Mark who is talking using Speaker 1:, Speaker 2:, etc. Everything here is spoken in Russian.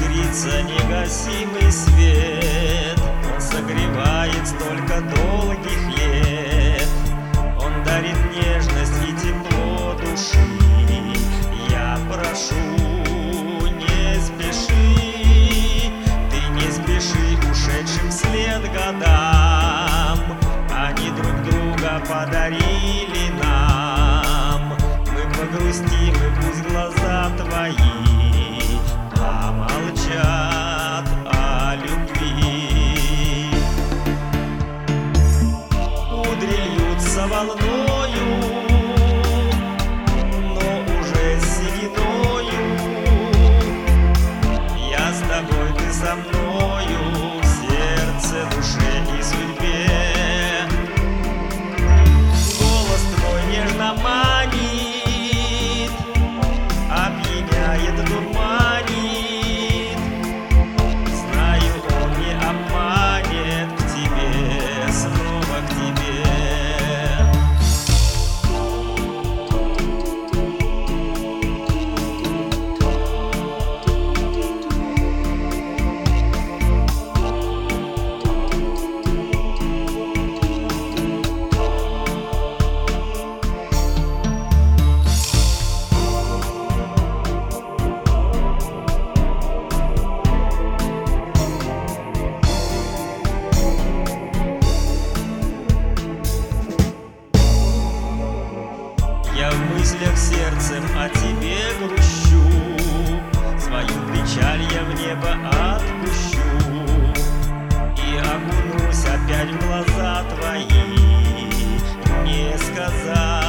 Speaker 1: искрится негасимый свет. Он согревает столько долгих лет. Он дарит нежность и тепло души. Я прошу, не спеши, ты не спеши ушедшим вслед годам. Они друг друга подарили нам. Мы погрустим, и пусть глаза твои помолчат о любви. Кудри льются волною, но уже сединою. Я с тобой, ты со мною, в сердце, душе и судьбе. Голос твой нежно манит, опьяняет, дурманит. Знаю, он не обманет, к тебе, снова к тебе. Я в мыслях сердцем о тебе грущу, свою печаль я в небо отпущу и окунусь опять в глаза твои, не сказать.